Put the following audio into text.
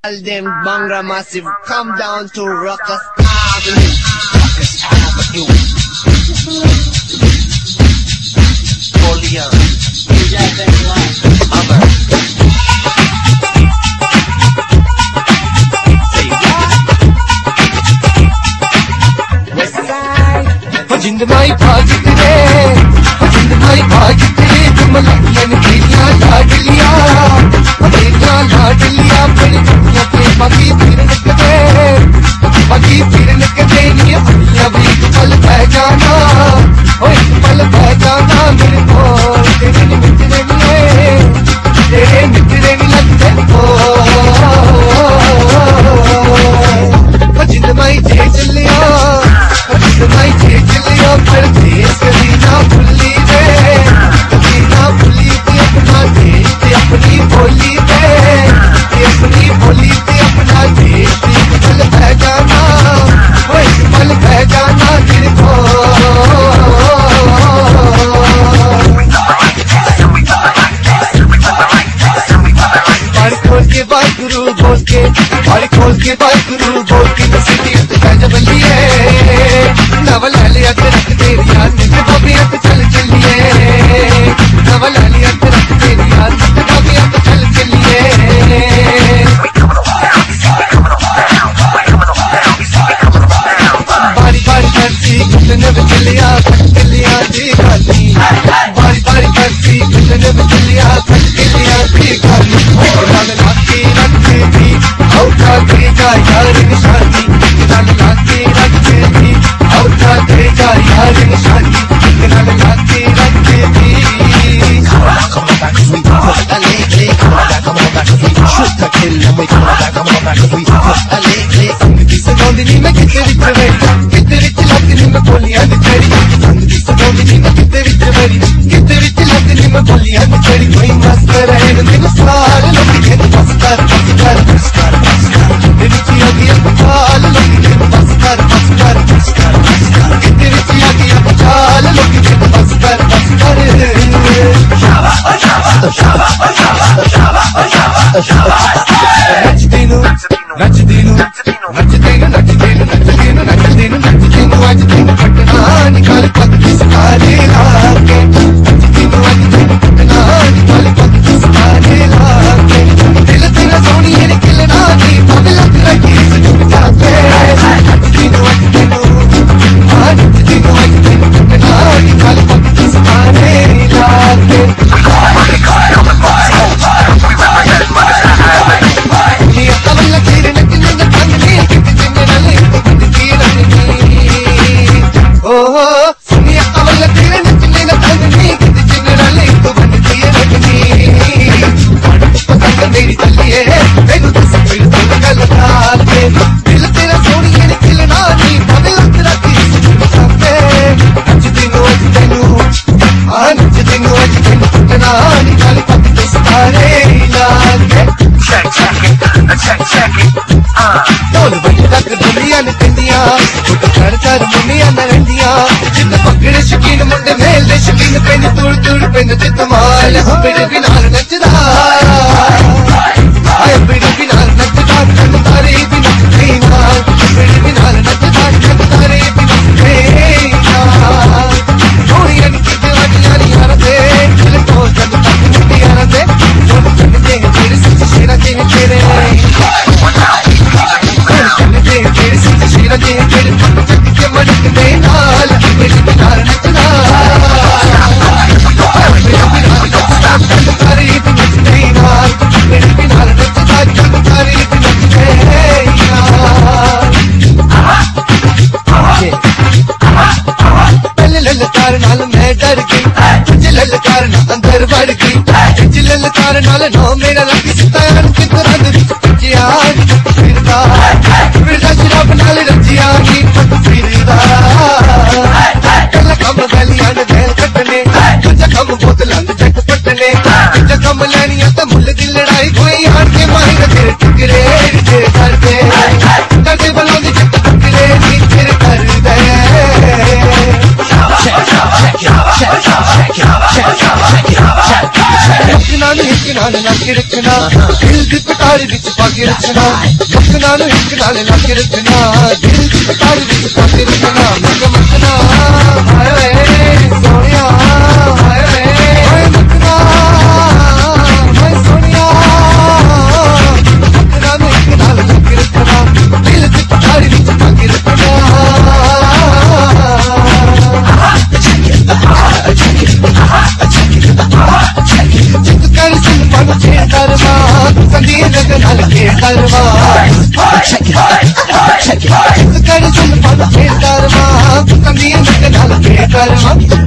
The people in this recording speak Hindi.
All them Bhangra Massive come down to Ruckus Avenue. Ruckus Avenue. Polian. West Side. जिंद माई भागते रे, जिंद माई भागते रे, तुम लगियन तेरिया लाडलिया, तेरिया लाडलिया, बड़ी दुनिया पे बाकी फिर निकले, बाकी फिर निकले नहीं अपनिया भी पल बह जाना, ओ एक पल बह जाना मेरे को, तेरे मिटने नहीं, तेरे मिटने नहीं लगते को, जिंद माई जे चलिया, जिंद माई जे चलिया, पर देश कभी ना भूली रे, कभी ना भूली थी अपना देश थी अपनी बोली रे, अपनी बोली थी अपना देश थी पल बह जाना, वो एक पल बह जाना दिल को, बारी खोल के बात गुरु बोल के, बारी खोल के बात गुरु बोल के, सिटी बल्ली है नवल लिया रख तेरी याद बबिया तो चल चलिए, नवल लिया रख तेरी याद बबिया तो चल चलिए, बारी बारी करती कितने भी चलिया जी खाली, बारी बारी करती कितने भी चलिया जी खाली, लाल लाके रखते थी औटा तेजा यार निशानी, लाल लाके रखते थी औटा तेजा यार निशानी, लाल लाके रखते थी, Come on back, we put a leg, come on back, we shoot the kill and we come on back, we put a leg. संगती सगोंदनी में किते विच वरी, किते विच लगनी में बोलियां दी चढ़ी, संगती सगोंदनी में किते विच वरी, किते विच लगनी में बोलियां दी चढ़ी, कोई मस्त रहे दिन सार लोग के बस कर किते विच आगी अपचाल लोग के बस कर किते विच आगी अपचाल लोग के बस कर नच देनु आज दिन पटना निकाल पग किसकारे लाके, नच देनु आज दिन पटना निकाल पग किसकारे लाके, दिल तेरा सोनी है निकलना नहीं पग लग रही सजग जाके, नच देनु आज दिन पटना निकाल पग किसकारे लाके, मेरी चली है तेनू दस फिर दिल गल के, दिल तेरा सोनी है निकलना नहीं पग लग रखी साथे, नच देनु आज तेनू पटना निकाल पग किसकारे लाके, ढोल बज तक दुनिया न पिंदिया उठ कर मुनिया न रंदिया, जिन्ने पकड़े शकीन मुंडे मेल दे शकीन पेन तुड़ तुड़ पेन ते धमाल, मेरे बिना नचदा आए मेरे बिना नचदा कन तारे भी नचदे नाल, मेरे बिना नचदा कन तारे भी नचदे नाल, थोड़ियां किते वालियां यार दे दिल को जग तक मुंडियां दे जोन चढ़दे तेरे सच शेरा दे तेरे, तेरे सच शेरा दे तेरे पग जग के मड़क दे नाल, मेरे बिना नचदा मेरे बिना नचदा कन तारे भी नचदे नाल, मेरे बिना नचदा कन तारे भी नचदे नाल, पहले ललकार नाल मैं डर गई, तुझे ललकार नाल अंदर बढ़ गई, तुझे ललकार नाल नो मेरा लग सतान के तरह रजिया फिरदा शराब नाल रजिया नी पग फिरदा, कल कम गलियां ने बैल कटने, तुझे कम बोतलां दे जट पटने, तुझे कम लैनियां ते मुल दी लड़ाई कोई आन के माही तेरे टुकड़े तेरे करदे, करदे बलों दी जट टुकड़े नी तेरे करदे, हिकना नक रखना दिल दी ਤਾੜੀ ਵਿੱਚ ਪਾ ਕੇ ਰੱਖਣਾ ਮੱਖਣਾ ਨੂੰ ਇੱਕ ਨਾਲ ਲਾ ਕੇ ਰੱਖਣਾ ਦਿਲ ਦੀ ਤਾੜੀ ਵਿੱਚ ਪਾ ਕੇ ਰੱਖਣਾ ਮੈਂ ਮੱਖਣਾ ਹਾਏ ਵੇ ਸੋਹਣਿਆ ਹਾਏ ਵੇ ਮੱਖਣਾ ਹਾਏ ਸੋਹਣਿਆ ਮੱਖਣਾ ਨੂੰ ਇੱਕ ਨਾਲ ਲਾ ਕੇ ਰੱਖਣਾ ਦਿਲ ਦੀ ਤਾੜੀ ਵਿੱਚ ਪਾ ਕੇ ਰੱਖਣਾ ਜਿੱਤ ਕਰ ਸਿੰਘ ਮਨ ਛੇ ਕਰਵਾ ਸੰਦੀ ਲਗ ਨਾਲ ਕੇ ਕਰਵਾ ਜਿੱਤ ਕਰ ਸਿੰਘ ਮਨ ਛੇ ਕਰਵਾ ਸੰਦੀ ਲਗ ਨਾਲ ਕੇ ਕਰਵਾ